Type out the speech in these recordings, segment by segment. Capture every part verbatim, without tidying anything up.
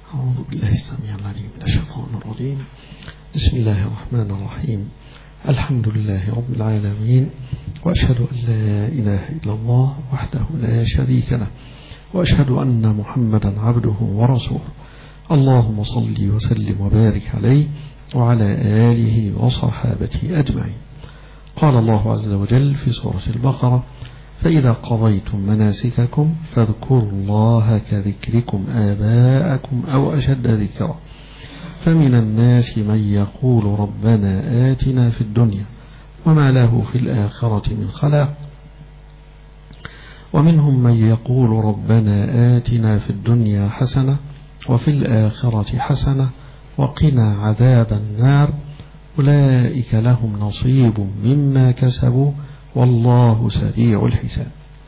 أعوذ بالله السميع العليم من الشيطان الرجيم. بسم الله الرحمن الرحيم. الحمد لله رب العالمين، وأشهد أن لا إله إلا الله وحده لا شريك له، وأشهد أن محمدا عبده ورسوله. اللهم صل وسلم وبارك عليه وعلى آله وصحابته أجمعين. قال الله عز وجل في سورة البقرة: فإذا قضيتم مناسككم فاذكروا الله كذكركم آباءكم أو أشد ذكرا، فمن الناس من يقول ربنا آتنا في الدنيا وما له في الآخرة من خلاق، ومنهم من يقول ربنا آتنا في الدنيا حسنة وفي الآخرة حسنة وقنا عذاب النار، أولئك لهم نصيب مما كسبوا والله سريع الحساب.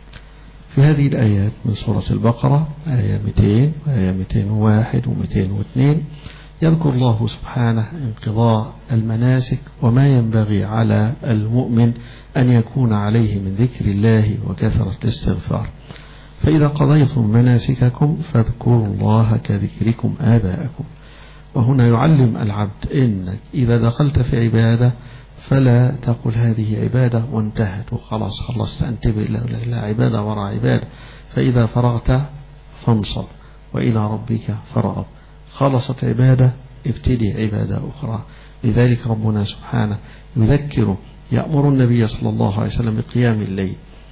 في هذه الآيات من سورة البقرة آية مئتين وآية مئتين وواحد ومئتين واثنين يذكر الله سبحانه انقضاء المناسك وما ينبغي على المؤمن أن يكون عليه من ذكر الله وكثرة الاستغفار. فإذا قضيتم مناسككم فاذكروا الله كذكركم آباءكم. وهنا يعلم العبد إنك إذا دخلت في عبادة فلا تقل هذه عبادة وانتهت وخلاص خلصت، انتبه إلى عبادة وراء عبادة. فإذا فرغت فانصب وإلى ربك فارغب. خلصت عبادة ابتدي عبادة أخرى. لذلك ربنا سبحانه يذكر يأمر النبي صلى الله عليه وسلم بقيام الليل: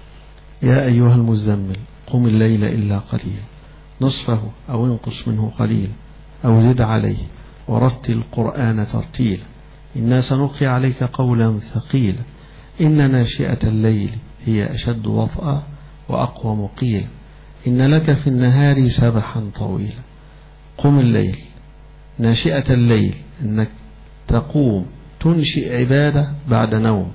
يا أيها المزمل قم الليل إلا قليل نصفه أو انقص منه قليل أو زد عليه ورتل القرآن ترتيلا إنا سنلقي عليك قولا ثقيلا إن ناشئة الليل هي أشد وطئا وأقوم قيلا إن لك في النهار سبحا طويلا. قم الليل، ناشئة الليل أنك تقوم تنشئ عبادة بعد نوم،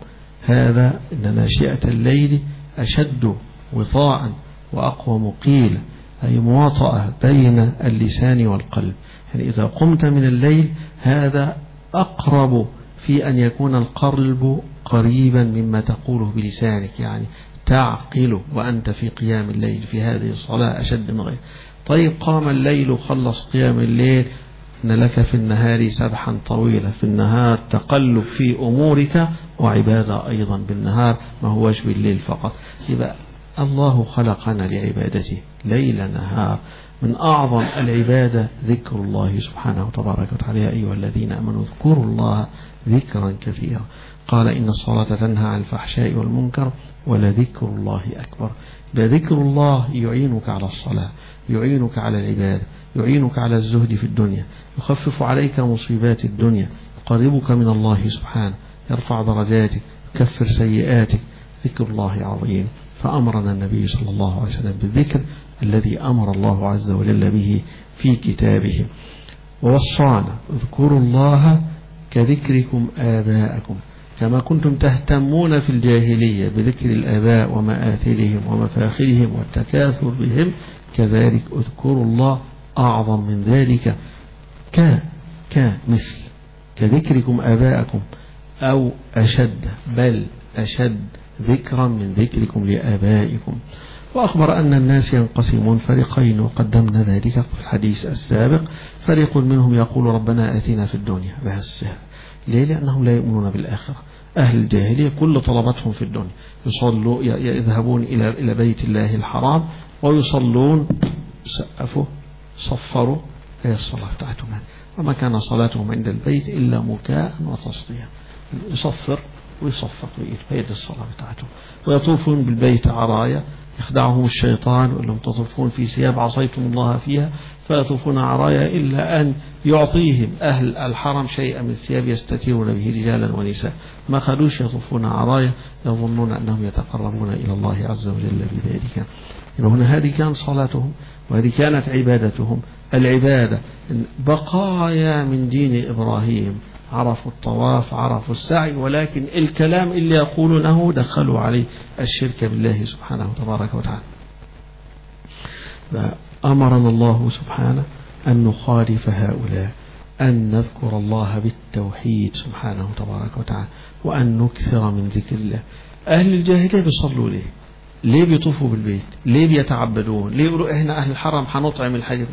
هذا إن ناشئة الليل أشد وطاء وأقوم قيلا، أي مواطأة بين اللسان والقلب. يعني إذا قمت من الليل هذا أقرب في أن يكون القلب قريبا مما تقوله بلسانك، يعني تعقل وأنت في قيام الليل. في هذه الصلاة أشد من غير. طيب قام الليل وخلص قيام الليل، إن لك في النهار سبحا طويلا، في النهار تقلب في أمورك وعبادة أيضا بالنهار، ما هوش بالليل فقط. يبقى الله خلقنا لعبادته ليل نهار. من أعظم العبادة ذكر الله سبحانه وتبارك وتعالى: يا أيها الذين آمنوا اذكروا الله ذكرا كثيرا. قال إن الصلاة تنهى عن الفحشاء والمنكر ولذكر الله أكبر. بذكر الله يعينك على الصلاة، يعينك على العبادة، يعينك على الزهد في الدنيا، يخفف عليك مصيبات الدنيا، يقربك من الله سبحانه، يرفع درجاتك، يكفر سيئاتك. ذكر الله عظيم. فأمرنا النبي صلى الله عليه وسلم بالذكر الذي أمر الله عز وجل به في كتابه، ووصانا: اذكروا الله كذكركم آباءكم. كما كنتم تهتمون في الجاهلية بذكر الآباء ومآثلهم ومفاخرهم والتكاثر بهم، كذلك اذكروا الله أعظم من ذلك، ك كمثل كذكركم آباءكم أو أشد، بل أشد ذكرا من ذكركم لآبائكم. وأخبر أن الناس ينقسمون فريقين، وقدمنا ذلك في الحديث السابق. فريق منهم يقول ربنا آتنا في الدنيا بس. ليه؟ لأنهم لا يؤمنون بالآخرة. أهل الجاهلية كل طلبتهم في الدنيا، يصلوا يذهبون إلى إلى بيت الله الحرام ويصلون، سقفوا صفروا، هي الصلاة بتاعتهم، وما كان صلاتهم عند البيت إلا مكاء وتصديا. يصفر ويصفق ويقول هي دي الصلاة بتاعتهم. ويطوفون بالبيت عرايا، يخدعهم الشيطان ويقول لهم تطوفون في ثياب عصيتم الله فيها، فيطوفون عرايا إلا أن يعطيهم أهل الحرم شيئا من الثياب يستترون به رجالا ونساء، ما خلوش يطوفون عرايا، يظنون أنهم يتقربون إلى الله عز وجل بذلك. هنا هذه كانت صلاتهم وهذه كانت عبادتهم. العبادة بقايا من دين إبراهيم، عرفوا الطواف، عرفوا السعي، ولكن الكلام اللي يقولونه دخلوا عليه الشرك بالله سبحانه وتبارك وتعالى. فأمرنا الله سبحانه أن نخالف هؤلاء، أن نذكر الله بالتوحيد سبحانه وتبارك وتعالى، وأن نكثر من ذكر الله. أهل الجاهلية بيصلوا ليه؟ ليه بيطوفوا بالبيت؟ ليه بيتعبدون؟ ليه يقولوا إحنا أهل الحرم حنطعم الحجر؟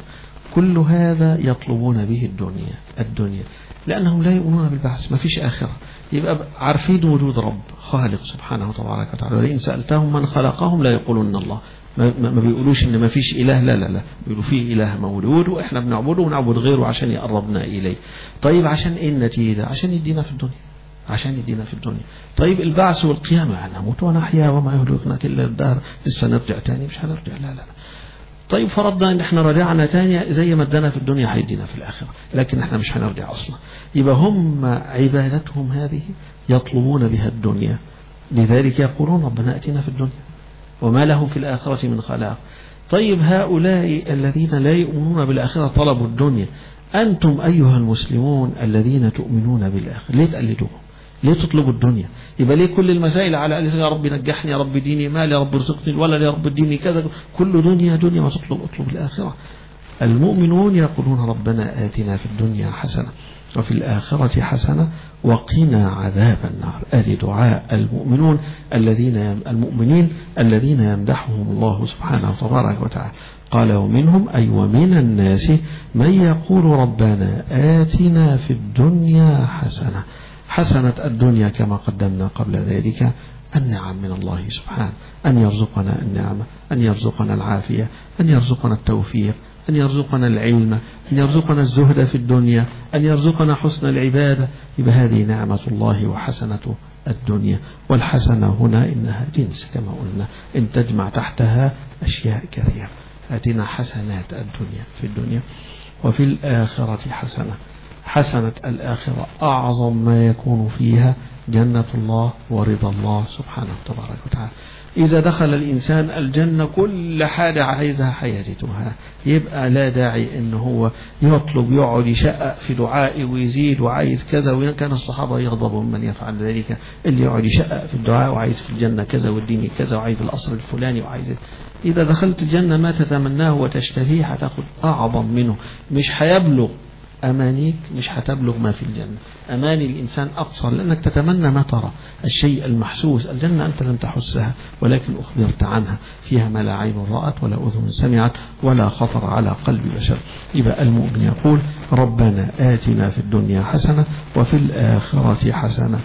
كل هذا يطلبون به الدنيا الدنيا لأنهم لا يؤمنون بالبعث، ما فيش آخرة. يبقى عارفين وجود رب خالق سبحانه وتبارك وتعالى، ولئن سألتهم من خلقهم لا يقولون الله. ما, ما بيقولوش إن ما فيش إله، لا لا لا، بيقولوا فيه إله مولود وإحنا بنعبده ونعبد غيره عشان يقربنا إليه. طيب عشان إيه النتيجة؟ عشان يدينا في الدنيا، عشان يدينا في الدنيا. طيب البعث والقيامة، نموت ونحيا وما يهلكنا إلا الدهر، لسه نرجع تاني؟ مش هنرجع، لا لا لا. طيب فرضنا ان احنا رجعنا تاني زي ما ادانا في الدنيا هيدينا في الاخره، لكن احنا مش هنرجع اصلا. يبقى هم عبادتهم هذه يطلبون بها الدنيا، لذلك يقولون ربنا اتنا في الدنيا وما له في الاخره من خلاق. طيب هؤلاء الذين لا يؤمنون بالاخره طلبوا الدنيا، انتم ايها المسلمون الذين تؤمنون بالاخره ليه تقلدوهم؟ ليه تطلبوا الدنيا؟ يبقى ليه كل المسائل على ألسنة يا رب نجحني، يا رب ديني مال، يا رب ارزقني الولد، يا رب اديني كذا، كل دنيا دنيا، ما تطلب اطلب الآخرة. المؤمنون يقولون ربنا آتنا في الدنيا حسنة وفي الآخرة حسنة وقنا عذاب النار. آدي دعاء المؤمنون الذين المؤمنين الذين يمدحهم الله سبحانه وتبارك وتعالى. قال ومنهم أي ومن الناس من يقول ربنا آتنا في الدنيا حسنة. حسنة الدنيا كما قدمنا قبل ذلك النعم من الله سبحانه، أن يرزقنا النعمة، أن يرزقنا العافية، أن يرزقنا التوفيق، أن يرزقنا العلم، أن يرزقنا الزهد في الدنيا، أن يرزقنا حسن العبادة. يبقى هذه نعمة الله وحسنة الدنيا. والحسنة هنا إنها جنس كما قلنا، إن تجمع تحتها أشياء كثيرة. آتنا حسنات الدنيا في الدنيا وفي الآخرة حسنة. حسنة الآخرة أعظم ما يكون فيها جنة الله ورضا الله سبحانه وتبارك وتعالى. إذا دخل الإنسان الجنة كل حاجة عايزها حياتها، يبقى لا داعي إن هو يطلب يقعد يشقق في دعائه ويزيد وعايز كذا. وكان الصحابة يغضبوا من يفعل ذلك، اللي يقعد يشقق في الدعاء وعايز في الجنة كذا والدين كذا وعايز القصر الفلاني وعايز. إذا دخلت الجنة ما تتمناه وتشتهيه هتاخد أعظم منه، مش هيبلغ أمانيك، مش هتبلغ ما في الجنة. أماني الإنسان أقصر لأنك تتمنى ما ترى الشيء المحسوس. الجنة أنت لم تحسها ولكن أخبرت عنها، فيها ما لا عين رأت ولا أذن سمعت ولا خطر على قلب بشر. يبقى المؤمن يقول ربنا آتنا في الدنيا حسنة وفي الآخرة حسنة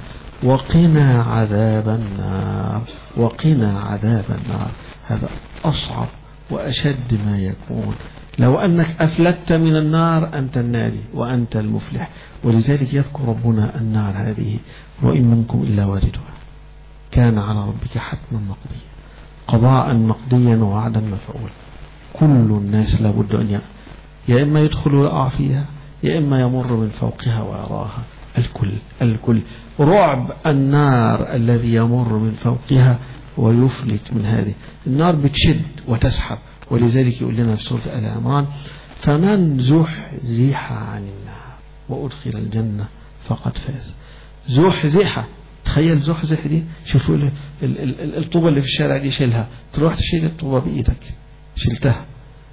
وقنا عذاب النار. وقنا عذاب النار هذا أصعب وأشد ما يكون. لو أنك أفلت من النار أنت النادي وأنت المفلح. ولذلك يذكر ربنا النار هذه وإن منكم إلا واردها كان على ربك حتما مقضيا، قضاء مقضيا ووعدا مفعولا. كل الناس لابد أن يا إما يدخل ويقع فيها يا إما يمر من فوقها ويراها. الكل الكل رعب النار الذي يمر من فوقها ويفلت من هذه النار، بتشد وتسحب. ولذلك يقول لنا في سورة آل عمران فمن زحزح عن النار وأدخل الجنة فقد فاز. زحزح، تخيل زحزح دي، شوفوا الطوبة اللي في الشارع دي شيلها، تروح تشيل الطوبة بإيدك، شلتها.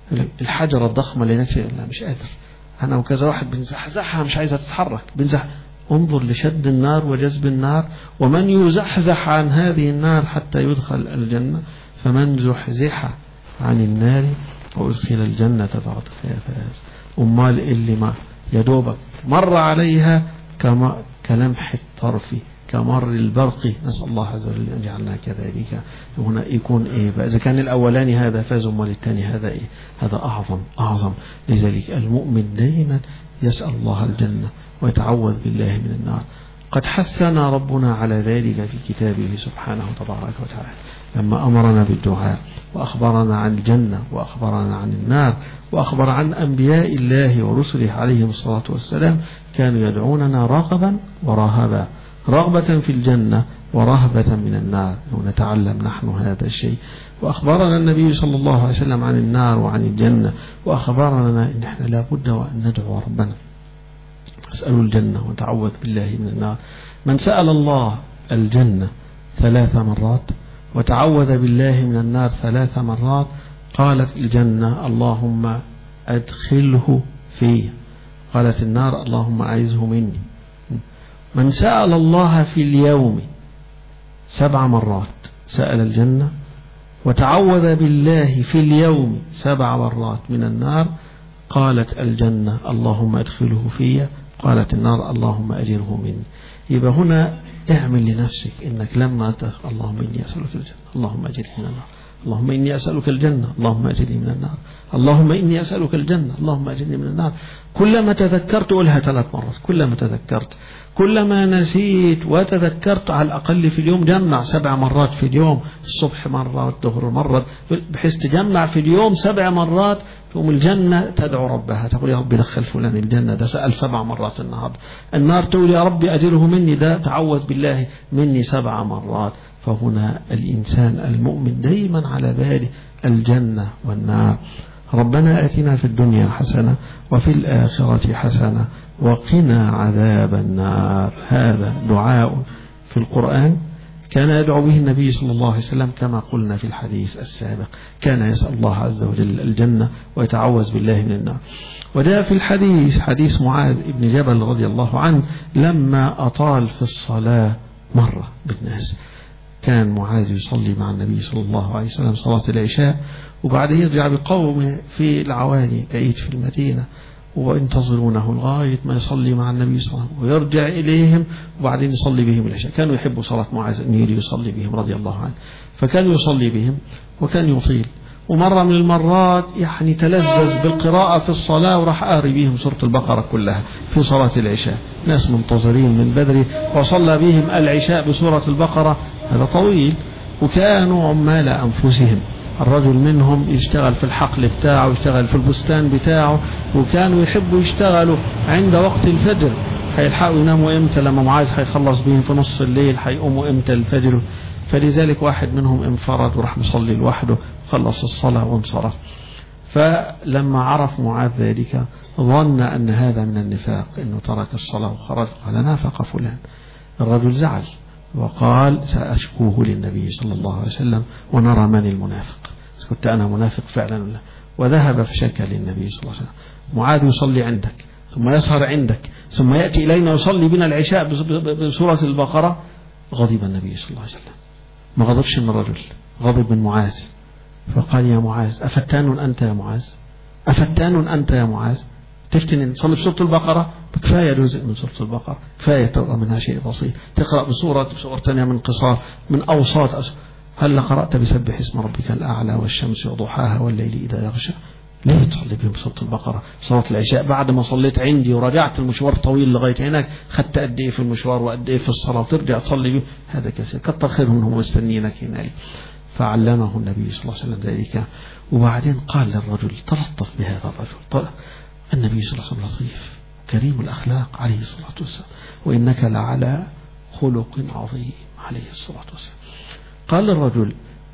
الحجرة الضخمة اللي هناك لا مش قادر أنا وكذا واحد بنزحزحها مش عايزة تتحرك بنزح. انظر لشد النار وجذب النار. ومن يزحزح عن هذه النار حتى يدخل الجنة فمن زحزح عن النار وأدخل الجنة فقد فاز. أمال اللي ما يدوبك مر عليها كما كلمح الطرف كمر البرق، نسأل الله عز وجل أن يجعلنا كذلك. هنا يكون إيه بقى؟ إذا كان الأولاني هذا فاز أمال الثاني هذا إيه؟ هذا أعظم أعظم. لذلك المؤمن دائما يسأل الله الجنة ويتعوذ بالله من النار. قد حثنا ربنا على ذلك في كتابه سبحانه وتبارك وتعالى لما أمرنا بالدعاء وأخبرنا عن الجنة وأخبرنا عن النار وأخبر عن أنبياء الله ورسله عليهم الصلاة والسلام كانوا يدعوننا رغبا ورهبا، رغبة في الجنة ورهبة من النار. ونتعلم نحن هذا الشيء. وأخبرنا النبي صلى الله عليه وسلم عن النار وعن الجنة، وأخبرنا إن إحنا لابد وأن ندعو ربنا اسألوا الجنة وتعوذ بالله من النار. من سأل الله الجنة ثلاث مرات وتعوذ بالله من النار ثلاث مرات قالت الجنة اللهم أدخله فيه، قالت النار اللهم أعذه مني. من سأل الله في اليوم سبع مرات سأل الجنة وتعوذ بالله في اليوم سبع مرات من النار قالت الجنة اللهم أدخله في، قالت النار اللهم أجره مني. يبقى هنا اعمل لنفسك إنك لما تقول اللهم إني أسألك الجنة اللهم أجرني من النار، اللهم إني أسألك الجنة اللهم أجرني من النار، اللهم إني أسألك الجنة اللهم أجرني من النار. كلما تذكرت قولها ثلاث مرات، كلما تذكرت، كلما نسيت وتذكرت على الأقل في اليوم جمع سبع مرات في اليوم، الصبح مرة والظهر مرة، بحيث تجمع في اليوم سبع مرات. تقوم الجنة تدعو ربها تقول يا رب دخل فلان الجنة، ده سأل سبع مرات النهاردة. النار تقول يا رب أجره مني، ده تعوذ بالله مني سبع مرات. فهنا الإنسان المؤمن دايما على باله الجنة والنار. ربنا آتنا في الدنيا حسنة وفي الآخرة حسنة وقنا عذاب النار. هذا دعاء في القرآن كان يدعو به النبي صلى الله عليه وسلم كما قلنا في الحديث السابق، كان يسأل الله عز وجل الجنة ويتعوذ بالله من النار. وجاء في الحديث حديث معاذ بن جبل رضي الله عنه لما أطال في الصلاة مرة بالناس، كان معاذ يصلي مع النبي صلى الله عليه وسلم صلاة العشاء، وبعد يرجع بقومه في العوالي بعيد في المدينة وينتظرونه لغاية ما يصلي مع النبي صلى الله عليه وسلم ويرجع إليهم وبعدين يصلي بهم العشاء. كانوا يحبوا صلاة معاذ أن يصلي بهم رضي الله عنه، فكان يصلي بهم وكان يطيل. ومرة من المرات يعني تلذذ بالقراءة في الصلاة وراح قاري بهم سورة البقرة كلها في صلاة العشاء، ناس منتظرين من بدري وصلى بهم العشاء بسورة البقرة. هذا طويل. وكانوا عمال أنفسهم، الرجل منهم يشتغل في الحقل بتاعه ويشتغل في البستان بتاعه، وكانوا يحبوا يشتغلوا عند وقت الفجر. هيلحقوا يناموا امتى لما معاذ هيخلص بهم في نص الليل؟ هيقوموا امتى الفجر؟ فلذلك واحد منهم انفرد وراح مصلي لوحده، خلص الصلاة وانصرف. فلما عرف معاذ ذلك ظن أن هذا من النفاق، أنه ترك الصلاة وخرج. قال نافق فلان. الرجل زعل وقال سأشكوه للنبي صلى الله عليه وسلم ونرى من المنافق، كنت أنا منافق فعلا ولا. وذهب فشكى للنبي صلى الله عليه وسلم. معاذ يصلي عندك ثم يسهر عندك ثم يأتي إلينا يصلي بنا العشاء بسورة البقرة. غضب النبي صلى الله عليه وسلم، ما غضبش من الرجل، غضب من معاذ. فقال يا معاذ أفتان أنت يا معاذ، أفتان أنت يا معاذ، تفتن تصلي بسورة البقرة؟ بكفاية جزء من سورة البقرة، كفاية تقرأ منها شيء بسيط، تقرأ بسورة بسورة ثانية من قصار من أوساط أسفل. هل قرأت بسبح اسم ربك الأعلى والشمس وضحاها والليل إذا يغشى؟ ليه تصلي بهم سورة البقرة صلاة العشاء بعد ما صليت عندي ورجعت المشوار طويل لغاية هناك؟ خدت قد إيه في المشوار وقد إيه في الصلاة وترجع تصلي بهم؟ هذا كثير، كتر خيرهم هم مستنينك هناك. فعلمه النبي صلى الله عليه وسلم ذلك. وبعدين قال للرجل تلطف بهذا الرجل. طلع. النبي صلى الله عليه وسلم لطيف كريم الأخلاق عليه الصلاة والسلام، وإنك لعلى خلق عظيم عليه الصلاة والسلام. قال للرجل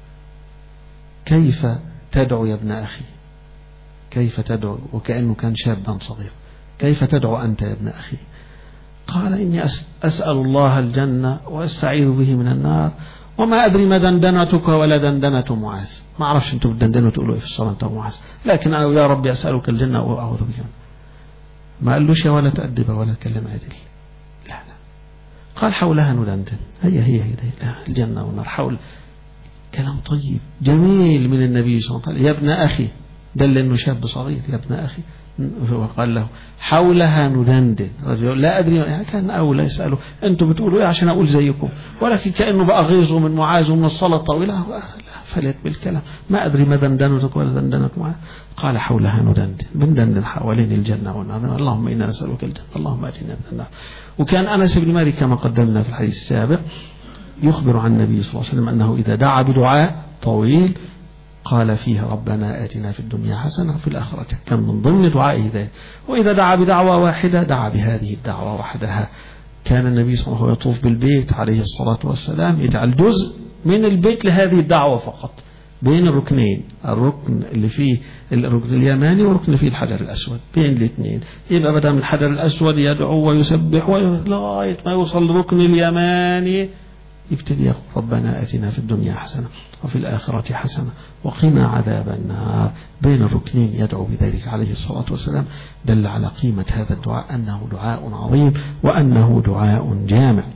كيف تدعو يا ابن أخي؟ كيف تدعو؟ وكأنه كان شابا صغير. كيف تدعو أنت يا ابن أخي؟ قال إني أسأل الله الجنة وأستعيذ به من النار، وما أدري ما دندنتك ولا دندنة معاذ. ما أعرفش أنتم بتدندنوا تقولوا إيه في الصلاة أنت ومعاذ، لكن أنا يا ربي أسألك الجنة وأعوذ بك. ما قالوش ولا تأدب ولا كلم عدل، لا لا. قال حولها ندندن، هي هي هي لا الجنة والنار حول. كلام طيب جميل من النبي صلى الله عليه وسلم. يا ابن أخي، دل إنه شاب صغير، يا ابن أخي. وقال له حولها ندندن. رجل لا أدري يعني كان أول يسأله أنتم بتقولوا إيه عشان أقول زيكم، ولكن كأنه بقى غيظه من معاذ ومن الصلاة الطويلة فلت بالكلام. ما أدري ما دندنتك ولا دندنت معاذ. قال حولها ندندن، بندندن حوالين الجنة والنار. اللهم إنا نسألك الجنة اللهم آتنا من النار. وكان أنس بن مالك كما قدمنا في الحديث السابق يخبر عن النبي صلى الله عليه وسلم أنه إذا دعا بدعاء طويل قال فيها ربنا آتنا في الدنيا حسنة وفي الآخرة، كان من ضمن دعائه ذلك. وإذا دعا بدعوة واحدة دعا بهذه الدعوة وحدها. كان النبي صلى الله عليه وسلم يطوف بالبيت عليه الصلاة والسلام يجعل جزء من البيت لهذه الدعوة فقط بين الركنين، الركن اللي فيه الركن اليماني والركن اللي فيه الحجر الأسود، بين الاثنين. يبقى بدأ من الحجر الأسود يدعو ويسبح لغاية ما يوصل الركن اليماني يبتدي يقول ربنا آتنا في الدنيا حسنة وفي الآخرة حسنة وقنا عذاب النار. بين الركنين يدعو بذلك عليه الصلاة والسلام. دل على قيمة هذا الدعاء أنه دعاء عظيم وأنه دعاء جامع.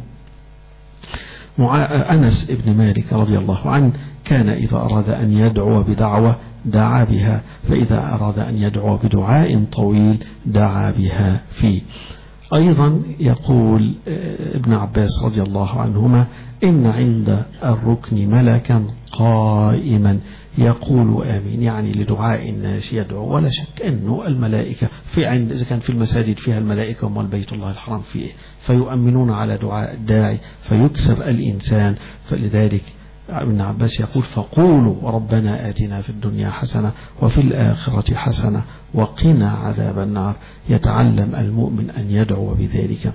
أنس بن مالك رضي الله عنه كان إذا أراد أن يدعو بدعوة دعا بها، فإذا أراد أن يدعو بدعاء طويل دعا بها فيه. أيضا يقول ابن عباس رضي الله عنهما إن عند الركن ملكا قائما يقول آمين، يعني لدعاء الناس يدعو. ولا شك أنه الملائكة في عند إذا كان في المساجد فيها الملائكة والبيت الله الحرام فيه فيؤمنون على دعاء الداعي فيكسر الإنسان. فلذلك ابن عباس يقول فقولوا ربنا آتنا في الدنيا حسنة وفي الآخرة حسنة وقنا عذاب النار. يتعلم المؤمن أن يدعو بذلك.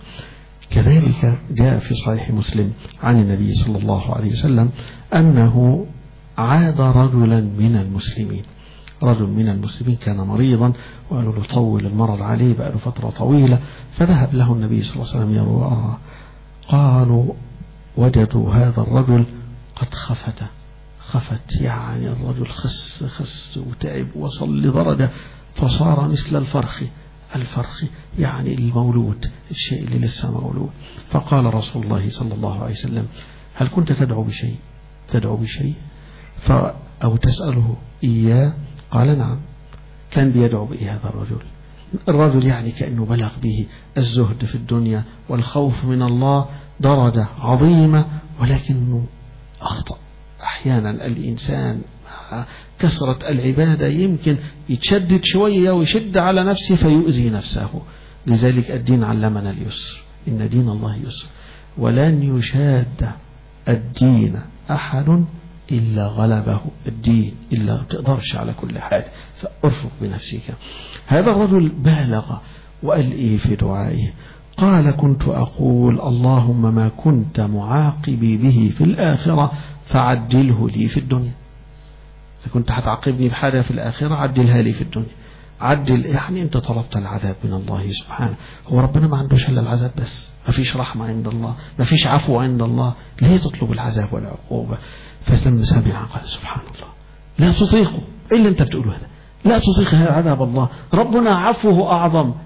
كذلك جاء في صحيح مسلم عن النبي صلى الله عليه وسلم أنه عاد رجلا من المسلمين. رجل من المسلمين كان مريضا وقالوا له طول المرض عليه بقى له فترة طويلة، فذهب له النبي صلى الله عليه وسلم يرواه. قالوا وجدوا هذا الرجل قد خفت خفت يعني الرجل خس خس وتعب وصل لدرجة فصار مثل الفرخ الفرخ يعني المولود، الشيء اللي لسه مولود. فقال رسول الله صلى الله عليه وسلم هل كنت تدعو بشيء تدعو بشيء ف أو تسأله إياه؟ قال نعم. كان بيدعو بإيه هذا الرجل؟ الرجل يعني كأنه بلغ به الزهد في الدنيا والخوف من الله درجة عظيمة، ولكنه أخطأ. أحيانا الإنسان مع كثرة العبادة يمكن يتشدد شوية ويشد على نفسه فيؤذي نفسه. لذلك الدين علمنا اليسر، إن دين الله يسر ولن يشاد الدين أحد إلا غلبه الدين، إلا تقدرش على كل حال فأرفق بنفسك. هذا الرجل بالغ وقال إيه في دعائه؟ قال كنت أقول اللهم ما كنت معاقبي به في الآخرة فعدله لي في الدنيا. إذا كنت هتعاقبني بحاجة في الآخرة عدلها لي في الدنيا. عدل يعني أنت طلبت العذاب من الله سبحانه. هو ربنا ما عندوش إلا العذاب بس؟ ما فيش رحمة عند الله؟ ما فيش عفو عند الله؟ ليه تطلب العذاب والعقوبة؟ فلما سمع قال سبحان الله لا تطيقه. إيه اللي أنت بتقوله هذا؟ لا تطيق عذاب الله، ربنا عفوه أعظم.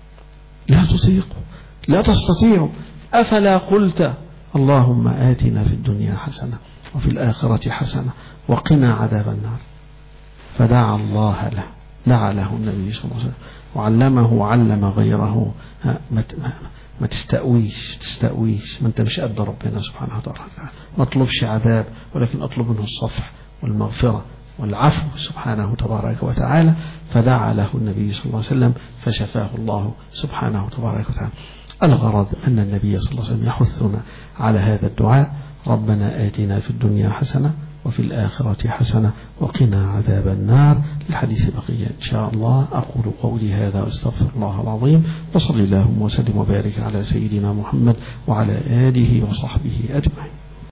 لا تطيقه، لا تستطيع. أفلا قلت اللهم آتنا في الدنيا حسنة وفي الآخرة حسنة وقنا عذاب النار؟ فدعا الله له، دعا له النبي صلى الله عليه وسلم وعلمه وعلم غيره. ما ما تستأويش تستأويش ما انت مش قد ربنا سبحانه وتعالى. ما اطلبش عذاب ولكن اطلب منه الصفح والمغفرة والعفو سبحانه تبارك وتعالى. فدعا له النبي صلى الله عليه وسلم فشفاه الله سبحانه تبارك وتعالى. الغرض أن النبي صلى الله عليه وسلم يحثنا على هذا الدعاء: ربنا آتنا في الدنيا حسنة وفي الآخرة حسنة وقنا عذاب النار. الحديث بقية إن شاء الله. أقول قولي هذا واستغفر الله العظيم، وصلي اللهم وسلم وبارك على سيدنا محمد وعلى آله وصحبه أجمعين.